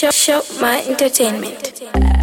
Show my entertainment.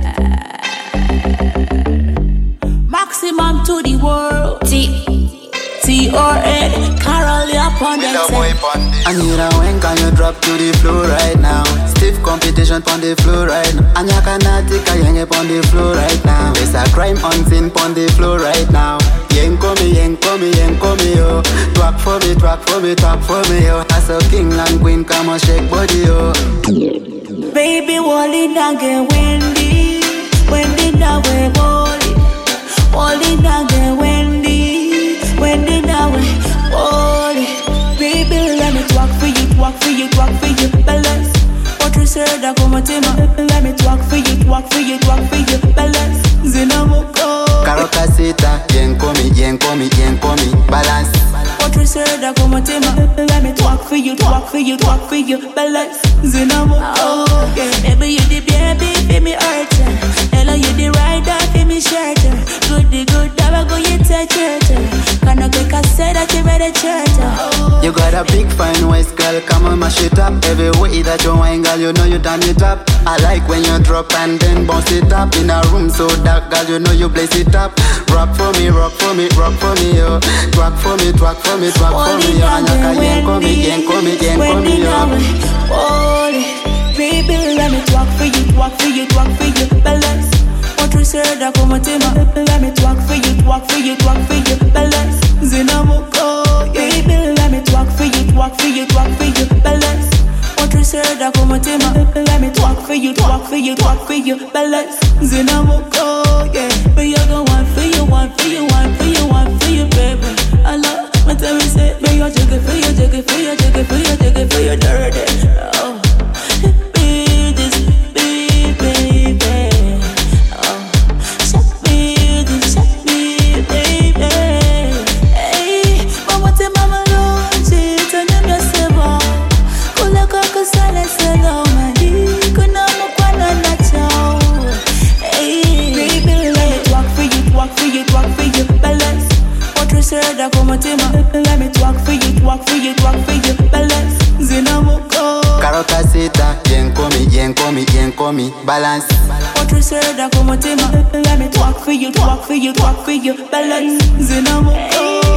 Maximum to the world. T-R-A, Carol upon the set. I need a wank and you drop to the floor right now. Stiff competition on the floor right now. And you cannot take a yang up on the floor right now. There's a crime on scene on the floor right now. Yang come, yo. Twerk for me, yo. As a king and queen, come on, shake body, yo. Baby, hold it down, get windy. Windy now, we hold it. Hold it down, get windy. Windy now, we hold it. Baby, let me twerk for you, balance. What you said, I come to me. Let me twerk for you, balance. Zinamoko. Karokasita, yen komi, balance. What you said, I come to me. Let me twerk for you, balance. Zinamoko. Baby, you the baby, feel me hurt. Hello, you the rider, feel me shirt. Good, never go you touch it. Can I quick, I said that you ready church. You got a big fine waist, girl, come on, mash it up. Every way that you wine, girl, you know you done it up. I like when you drop and then bounce it up. In a room so dark, girl, you know you blaze it up. Rock for me, yo. Twerk for me, yo. Anyaka, yen komi, yo. Baby, let me twerk for you, balance. What you said, I come to me. Let me twerk for you, balance. Zinamoko. Baby, let me twerk for you, balance. What you said, I come to me. Let me twerk for you, balance. Zinamoko. Yeah, but you go one for you, baby. I love my time, say, but you jiggle for you, dirty. Oh. Let me twerk for you, balance. Zinamoko. Karokasita, yen komi, balance. What you said, I come to me. Let me twerk for you, balance. Zinamoko.